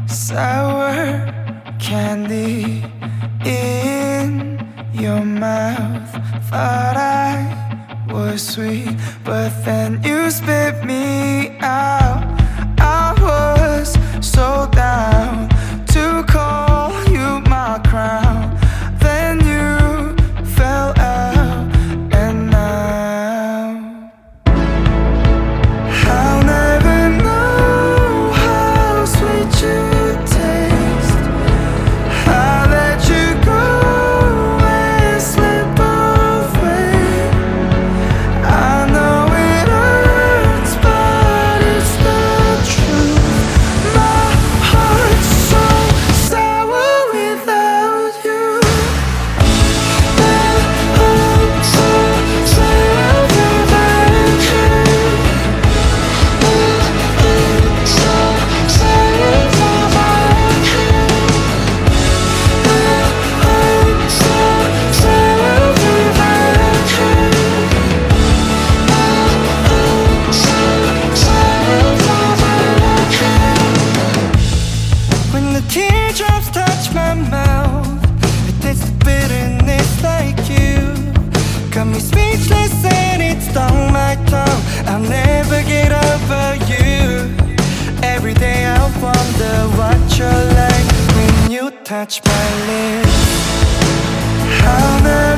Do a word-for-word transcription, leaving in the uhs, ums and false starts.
Sour candy in your mouth. Thought I was sweet, but then you spit me out. I was so down to call you my crown. Then you fell out, and now I'll never know how sweet you taste. I let you go and slip away. I know it hurts, but it's the truth. My heart's so sour without you. My heart's so sour without you. When the teardrops touch my mouth, it tastes the bitterness like you. Got me speechless and it stung my tongue. I'll never get over you. Every day I wonder what you're like when you touch my lips. I'll never